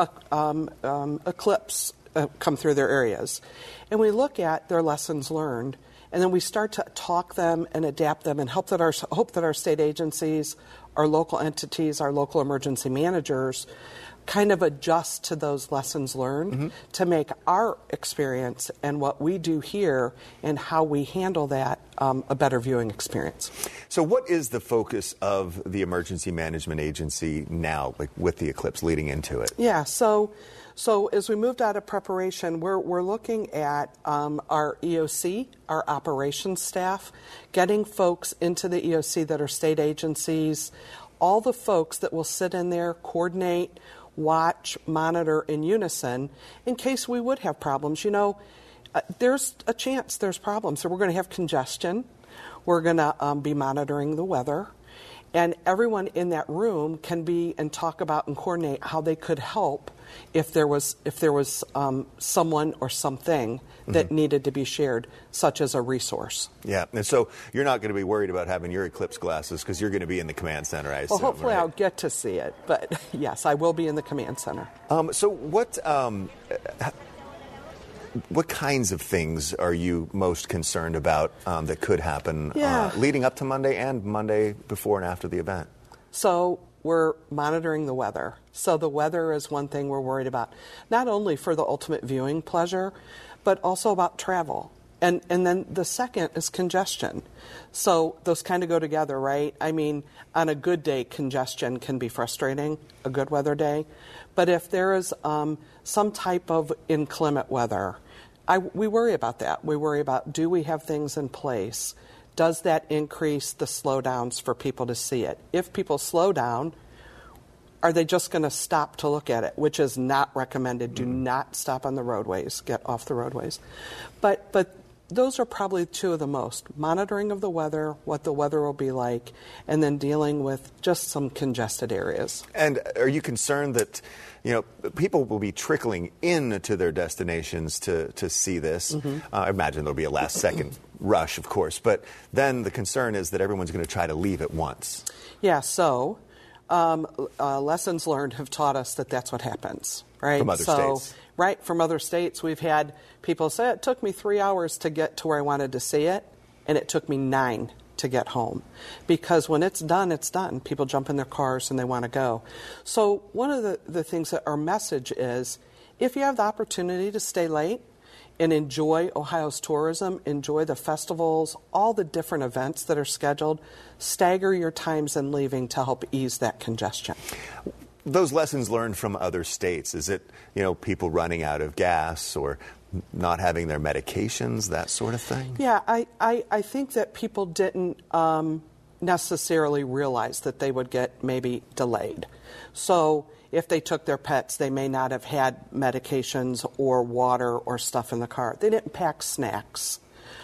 eclipse come through their areas. And we look at their lessons learned, and then we start to talk them and adapt them and hope that our state agencies, our local entities, our local emergency managers kind of adjust to those lessons learned to make our experience and what we do here and how we handle that a better viewing experience. So what is the focus of the Emergency Management Agency now, like with the eclipse leading into it? Yeah, so as we moved out of preparation, we're looking at our EOC, our operations staff, getting folks into the EOC that are state agencies, all the folks that will sit in there, coordinate, watch, monitor in unison in case we would have problems. There's a chance there's problems. So we're going to have congestion. We're going to be monitoring the weather. And everyone in that room can be and talk about and coordinate how they could help if there was someone or something that needed to be shared, such as a resource. Yeah, and so you're not going to be worried about having your eclipse glasses because you're going to be in the command center, I assume. Well, hopefully right? I'll get to see it, but yes, I will be in the command center. So what kinds of things are you most concerned about that could happen leading up to Monday and Monday before and after the event? So we're monitoring the weather. So the weather is one thing we're worried about, not only for the ultimate viewing pleasure, but also about travel. And then the second is congestion. So those kind of go together, right? I mean, on a good day, congestion can be frustrating, a good weather day. But if there is some type of inclement weather, we worry about that. We worry about, do we have things in place? Does that increase the slowdowns for people to see it? If people slow down, are they just going to stop to look at it, which is not recommended. Do not stop on the roadways. Get off the roadways. But those are probably two of the most. Monitoring of the weather, what the weather will be like, and then dealing with just some congested areas. And are you concerned that, people will be trickling into their destinations to see this? Mm-hmm. I imagine there'll be a last-second rush, of course. But then the concern is that everyone's going to try to leave at once. Yeah, so lessons learned have taught us that that's what happens, right? From other states. Right, from other states. We've had people say, it took me 3 hours to get to where I wanted to see it, and it took me 9 to get home. Because when it's done, it's done. People jump in their cars and they want to go. So one of the things that our message is, if you have the opportunity to stay late and enjoy Ohio's tourism, enjoy the festivals, all the different events that are scheduled, stagger your times in leaving to help ease that congestion. Those lessons learned from other states, is it, people running out of gas or not having their medications, that sort of thing? Yeah, I think that people didn't necessarily realize that they would get maybe delayed. So if they took their pets, they may not have had medications or water or stuff in the car. They didn't pack snacks.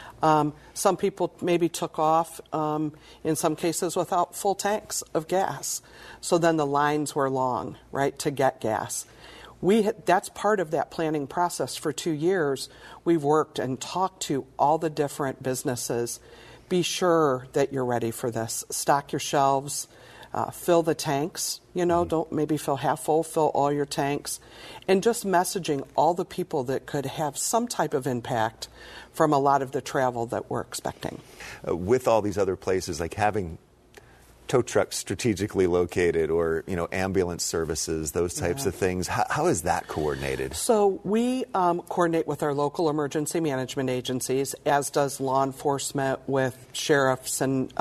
Some people maybe took off, in some cases, without full tanks of gas. So then the lines were long, right, to get gas. That's part of that planning process. For 2 years, we've worked and talked to all the different businesses. Be sure that you're ready for this. Stock your shelves. Fill the tanks, don't maybe fill half full, fill all your tanks. And just messaging all the people that could have some type of impact from a lot of the travel that we're expecting. With all these other places, like having tow trucks strategically located or, ambulance services, those types of things, how is that coordinated? So we coordinate with our local emergency management agencies, as does law enforcement with sheriffs and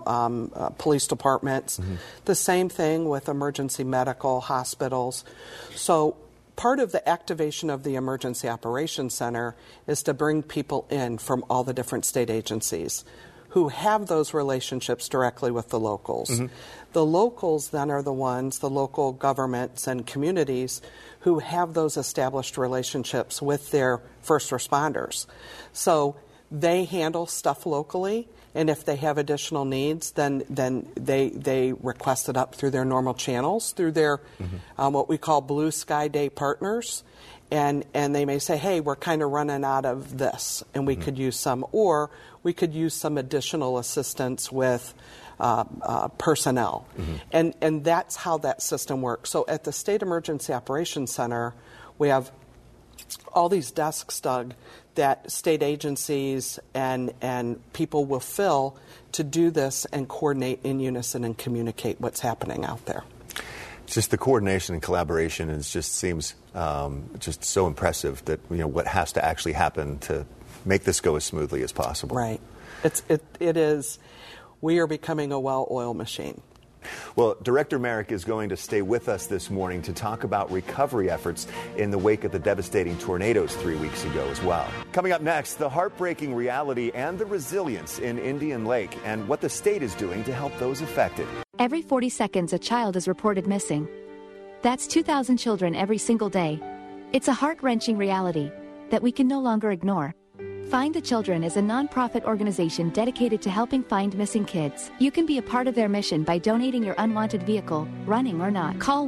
police departments. Mm-hmm. The same thing with emergency medical hospitals. So part of the activation of the Emergency Operations Center is to bring people in from all the different state agencies who have those relationships directly with the locals. Mm-hmm. The locals then are the ones, the local governments and communities, who have those established relationships with their first responders. So they handle stuff locally, and if they have additional needs, then they request it up through their normal channels, through their what we call Blue Sky Day partners. And they may say, hey, we're kind of running out of this, and we could use some, or we could use some additional assistance with personnel. Mm-hmm. And that's how that system works. So at the State Emergency Operations Center, we have all these desks, Doug, that state agencies and people will fill to do this and coordinate in unison and communicate what's happening out there. Just the coordination and collaboration just seems just so impressive that what has to actually happen to make this go as smoothly as possible. Right. It is. We are becoming a well-oiled machine. Well, Director Merrick is going to stay with us this morning to talk about recovery efforts in the wake of the devastating tornadoes 3 weeks ago as well. Coming up next, the heartbreaking reality and the resilience in Indian Lake and what the state is doing to help those affected. Every 40 seconds, a child is reported missing. That's 2,000 children every single day. It's a heart-wrenching reality that we can no longer ignore. Find the Children is a nonprofit organization dedicated to helping find missing kids. You can be a part of their mission by donating your unwanted vehicle, running or not. Call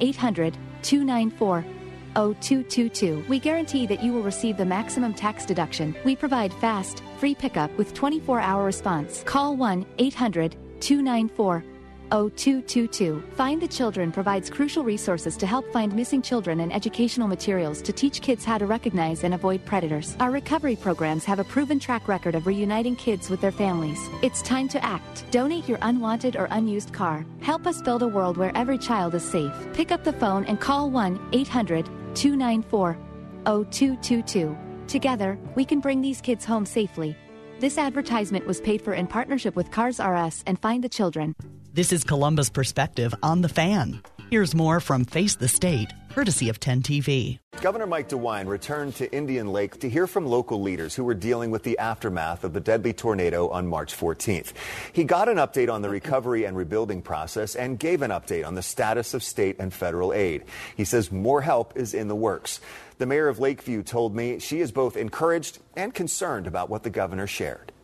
1-800-294-0222. We guarantee that you will receive the maximum tax deduction. We provide fast, free pickup with 24-hour response. Call 1-800-294-0222. Find the Children provides crucial resources to help find missing children and educational materials to teach kids how to recognize and avoid predators. Our recovery programs have a proven track record of reuniting kids with their families. It's time to act. Donate your unwanted or unused car. Help us build a world where every child is safe. Pick up the phone and call 1-800-294-0222. Together, we can bring these kids home safely. This advertisement was paid for in partnership with Cars R Us and Find the Children. This is Columbus Perspective on The Fan. Here's more from Face the State, courtesy of 10 TV. Governor Mike DeWine returned to Indian Lake to hear from local leaders who were dealing with the aftermath of the deadly tornado on March 14th. He got an update on the recovery and rebuilding process and gave an update on the status of state and federal aid. He says more help is in the works. The mayor of Lakeview told me she is both encouraged and concerned about what the governor shared.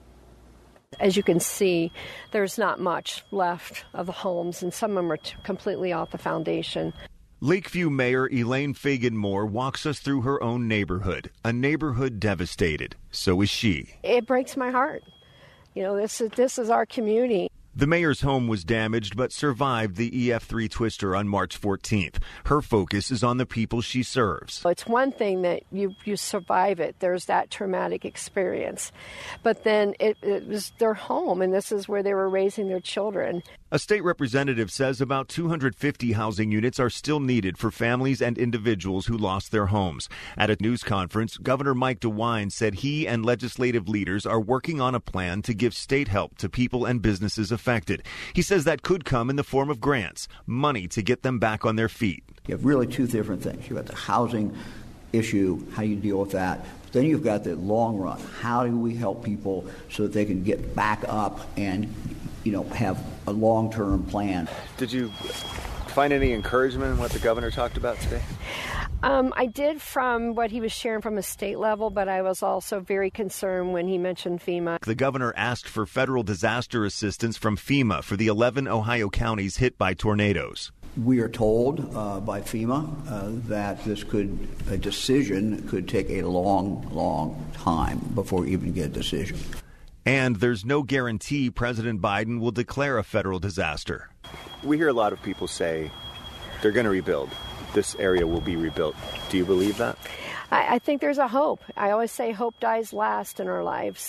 As you can see, there's not much left of the homes, and some of them are completely off the foundation. Lakeview Mayor Elaine Fagan Moore walks us through her own neighborhood, a neighborhood devastated. So is she. It breaks my heart. You know, this is our community. The mayor's home was damaged but survived the EF3 twister on March 14th. Her focus is on the people she serves. It's one thing that you survive it. There's that traumatic experience. But then it was their home, and this is where they were raising their children. A state representative says about 250 housing units are still needed for families and individuals who lost their homes. At a news conference, Governor Mike DeWine said he and legislative leaders are working on a plan to give state help to people and businesses affected. He says that could come in the form of grants, money to get them back on their feet. You have really two different things. You've got the housing issue, how you deal with that. Then you've got the long run. How do we help people so that they can get back up and have a long-term plan? Did you find any encouragement in what the governor talked about today? I did from what he was sharing from a state level, but I was also very concerned when he mentioned FEMA. The governor asked for federal disaster assistance from FEMA for the 11 Ohio counties hit by tornadoes. We are told by FEMA that a decision could take a long, long time before we even get a decision. And there's no guarantee President Biden will declare a federal disaster. We hear a lot of people say they're going to rebuild. This area will be rebuilt. Do you believe that? I think there's a hope. I always say hope dies last in our lives.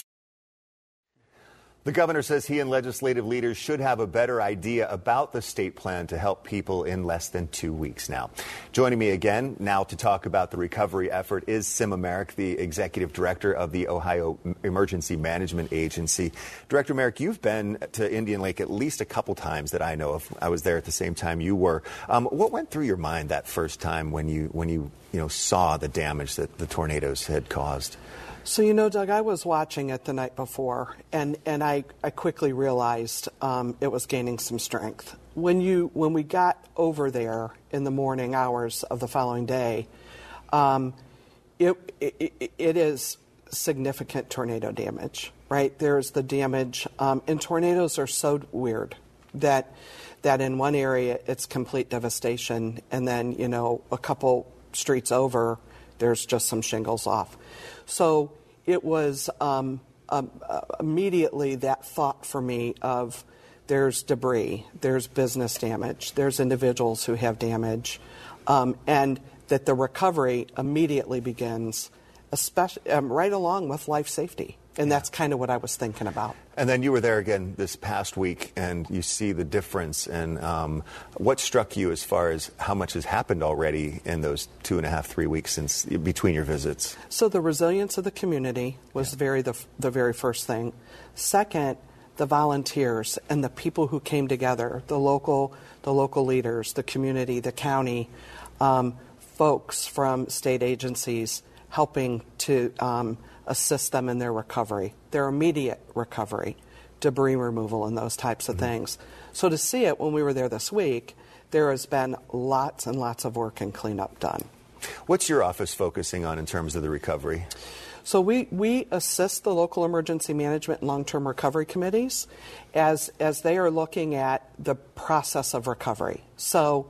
The governor says he and legislative leaders should have a better idea about the state plan to help people in less than 2 weeks now. Joining me again now to talk about the recovery effort is Sima Merrick, the executive director of the Ohio Emergency Management Agency. Director Merrick, you've been to Indian Lake at least a couple times that I know of. I was there at the same time you were. What went through your mind that first time when you saw the damage that the tornadoes had caused? So, Doug, I was watching it the night before, and I quickly realized it was gaining some strength. When we got over there in the morning hours of the following day, it is significant tornado damage, right? There's the damage, and tornadoes are so weird that in one area it's complete devastation, and then, a couple streets over, there's just some shingles off. So it was immediately that thought for me of there's debris, there's business damage, there's individuals who have damage, and that the recovery immediately begins, especially right along with life safety. And that's kind of what I was thinking about. And then you were there again this past week, and you see the difference. And what struck you as far as how much has happened already in those 2.5, 3 weeks since between your visits? So the resilience of the community was the very first thing. Second, the volunteers and the people who came together, the local leaders, the community, the county, folks from state agencies helping to assist them in their recovery, their immediate recovery, debris removal and those types of things. So to see it when we were there this week, there has been lots and lots of work and cleanup done. What's your office focusing on in terms of the recovery? So we assist the local emergency management and long-term recovery committees as they are looking at the process of recovery. So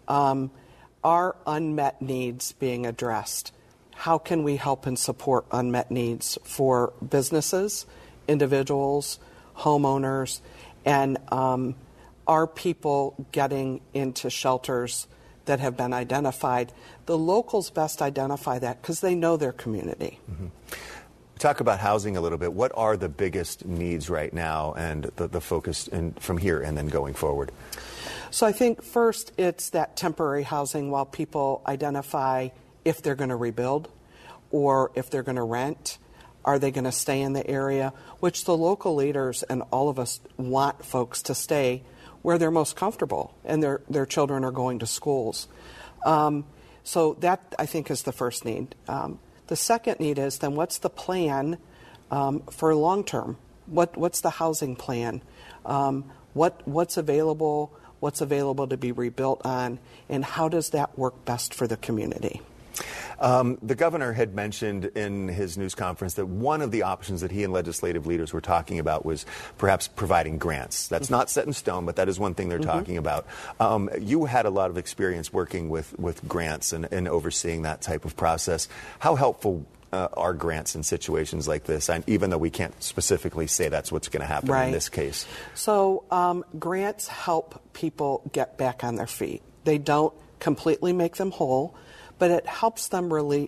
our unmet needs being addressed. How can we help and support unmet needs for businesses, individuals, homeowners, and are people getting into shelters that have been identified? The locals best identify that because they know their community. Mm-hmm. Talk about housing a little bit. What are the biggest needs right now and the focus from here and then going forward? So I think first it's that temporary housing while people identify if they're going to rebuild or if they're going to rent, are they going to stay in the area, which the local leaders and all of us want folks to stay where they're most comfortable and their children are going to schools. So that, I think, is the first need. The second need is then what's the plan for long term? What's the housing plan? What's available? What's available to be rebuilt on? And how does that work best for the community? The governor had mentioned in his news conference that one of the options that he and legislative leaders were talking about was perhaps providing grants. That's not set in stone, but that is one thing they're talking about. You had a lot of experience working with grants and overseeing that type of process. How helpful are grants in situations like this, and even though we can't specifically say that's what's going to happen in this case? So grants help people get back on their feet. They don't completely make them whole, but it helps them really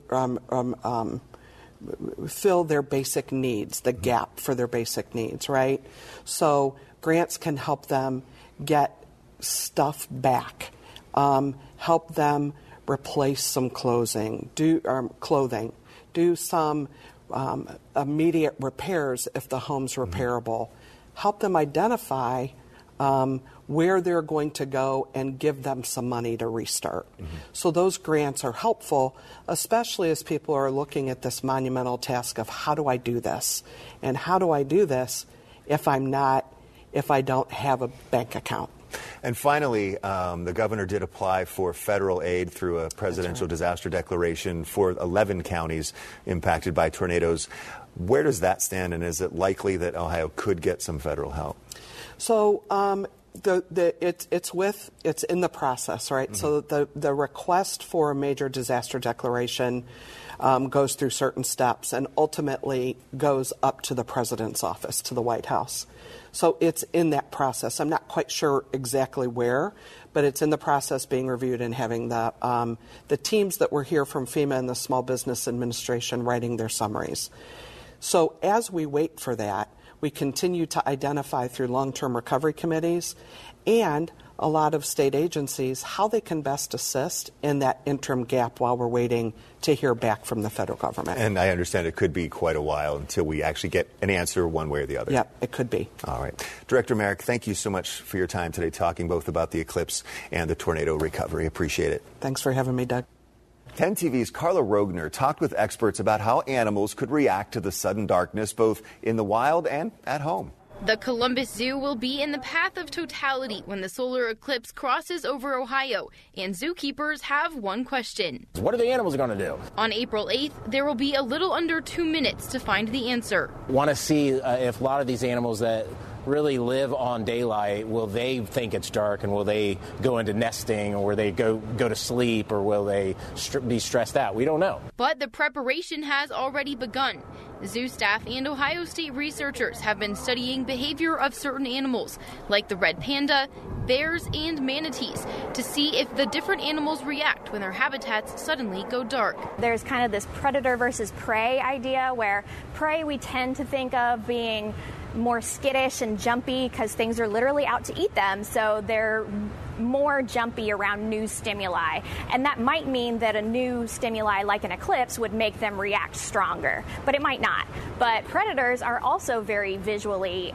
fill their basic needs, the gap for their basic needs, right? So grants can help them get stuff back, help them replace some clothing, do some immediate repairs if the home's repairable, help them identify where they're going to go and give them some money to restart. So those grants are helpful, especially as people are looking at this monumental task of how do I do this? And how do I do this if I don't have a bank account? And finally, the governor did apply for federal aid through a presidential disaster declaration for 11 counties impacted by tornadoes. Where does that stand, and is it likely that Ohio could get some federal help? So it's in the process, right? So the request for a major disaster declaration goes through certain steps and ultimately goes up to the president's office, to the White House. So it's in that process. I'm not quite sure exactly where, but it's in the process being reviewed and having the teams that were here from FEMA and the Small Business Administration writing their summaries. So as we wait for that, we continue to identify through long-term recovery committees and a lot of state agencies how they can best assist in that interim gap while we're waiting to hear back from the federal government. And I understand it could be quite a while until we actually get an answer one way or the other. Yeah, it could be. All right. Director Merrick, thank you so much for your time today talking both about the eclipse and the tornado recovery. Appreciate it. Thanks for having me, Doug. 10 TV's Carla Rogner talked with experts about how animals could react to the sudden darkness, both in the wild and at home. The Columbus Zoo will be in the path of totality when the solar eclipse crosses over Ohio, and zookeepers have one question. What are the animals going to do? On April 8th, there will be a little under 2 minutes to find the answer. Want to see if a lot of these animals that really live on daylight, will they think it's dark and will they go into nesting, or will they go to sleep, or will they be stressed out? We don't know. But the preparation has already begun. Zoo staff and Ohio State researchers have been studying behavior of certain animals, like the red panda, bears, and manatees, to see if the different animals react when their habitats suddenly go dark. There's kind of this predator versus prey idea, where prey we tend to think of being more skittish and jumpy because things are literally out to eat them, so they're more jumpy around new stimuli. And that might mean that a new stimuli like an eclipse would make them react stronger, but it might not. But predators are also very visually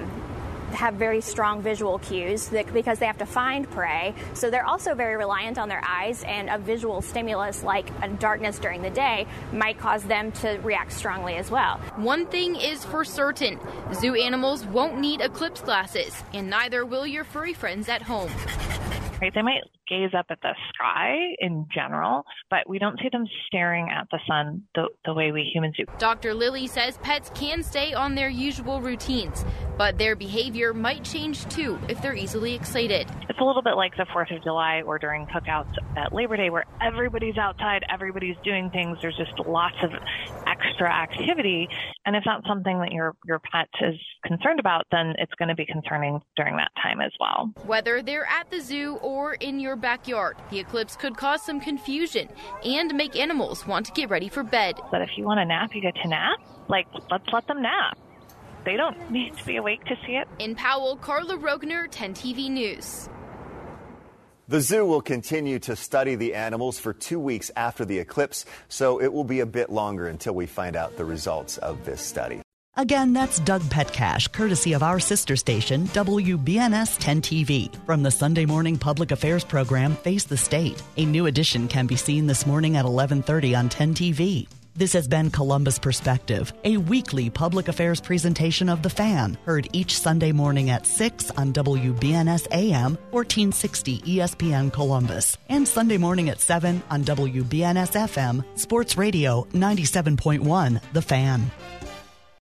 have very strong visual cues because they have to find prey. So they're also very reliant on their eyes, and a visual stimulus like a darkness during the day might cause them to react strongly as well. One thing is for certain, zoo animals won't need eclipse glasses, and neither will your furry friends at home. Right, they might gaze up at the sky in general, but we don't see them staring at the sun the way we humans do. Dr. Lilly says pets can stay on their usual routines, but their behavior might change too if they're easily excited. It's a little bit like the 4th of July or during cookouts at Labor Day, where everybody's outside, everybody's doing things, there's just lots of extra activity. And if that's something that your pet is concerned about, then it's going to be concerning during that time as well. Whether they're at the zoo or in your backyard, the eclipse could cause some confusion and make animals want to get ready for bed. But if you want to nap, you get to nap. Let's let them nap. They don't need to be awake to see it. In Powell, Carla Rogner, 10 TV News. The zoo will continue to study the animals for 2 weeks after the eclipse, so it will be a bit longer until we find out the results of this study. Again, that's Doug Petcash, courtesy of our sister station, WBNS 10 TV, from the Sunday morning public affairs program Face the State. A new edition can be seen this morning at 11:30 on 10 TV. This has been Columbus Perspective, a weekly public affairs presentation of The Fan, heard each Sunday morning at 6 on WBNS AM 1460 ESPN Columbus, and Sunday morning at 7 on WBNS FM Sports Radio 97.1 The Fan.